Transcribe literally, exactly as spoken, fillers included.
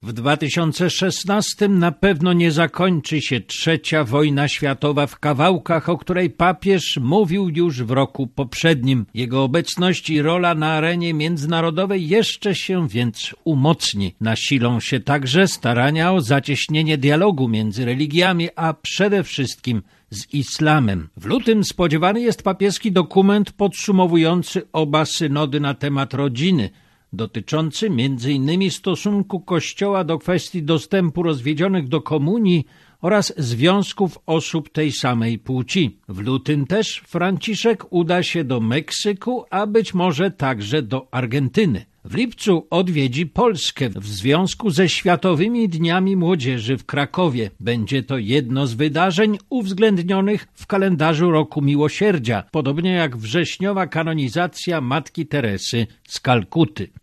W dwa tysiące szesnastym na pewno nie zakończy się trzecia wojna światowa w kawałkach, o której papież mówił już w roku poprzednim. Jego obecność i rola na arenie międzynarodowej jeszcze się więc umocni. Nasilą się także starania o zacieśnienie dialogu między religiami, a przede wszystkim z islamem. W lutym spodziewany jest papieski dokument podsumowujący oba synody na temat rodziny, dotyczący między innymi stosunku Kościoła do kwestii dostępu rozwiedzionych do komunii oraz związków osób tej samej płci. W lutym też Franciszek uda się do Meksyku, a być może także do Argentyny. W lipcu odwiedzi Polskę w związku ze Światowymi Dniami Młodzieży w Krakowie. Będzie to jedno z wydarzeń uwzględnionych w kalendarzu Roku Miłosierdzia, podobnie jak wrześniowa kanonizacja Matki Teresy z Kalkuty.